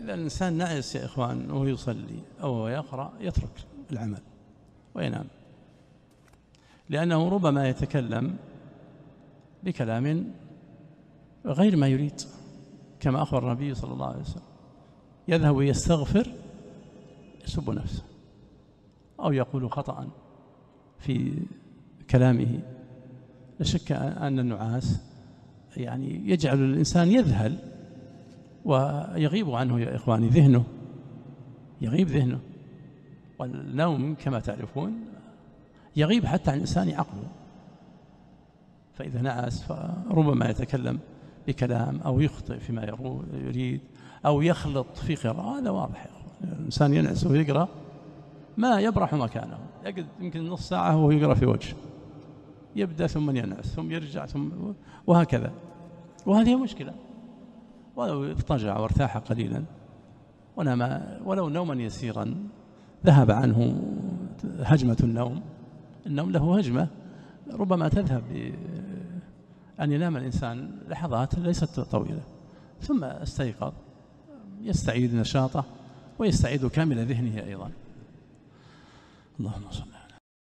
إذا الإنسان نعس يا إخوان وهو يصلي أو يقرأ يترك العمل وينام، لأنه ربما يتكلم بكلام غير ما يريد، كما أخبر النبي صلى الله عليه وسلم: يذهب يستغفر يسب نفسه أو يقول خطأ في كلامه. لا شك أن النعاس يعني يجعل الإنسان يذهل ويغيب عنه يا إخواني ذهنه، يغيب ذهنه. والنوم كما تعرفون يغيب حتى عن الإنسان عقله، فإذا نعس فربما يتكلم بكلام أو يخطئ فيما يريد أو يخلط في قراءة. هذا واضح يا أخوان، الإنسان ينعس ويقرأ ما يبرح مكانه، يقعد يمكن نص ساعة وهو يقرأ في وجه، يبدأ ثم ينعس ثم يرجع ثم وهكذا، وهذه مشكلة. ولو اضطجع وارتاح قليلا ونام ولو نوما يسيرا ذهب عنه هجمة النوم. النوم له هجمة ربما تذهب أن ينام الإنسان لحظات ليست طويلة ثم استيقظ، يستعيد نشاطه ويستعيد كامل ذهنه أيضا. اللهم صل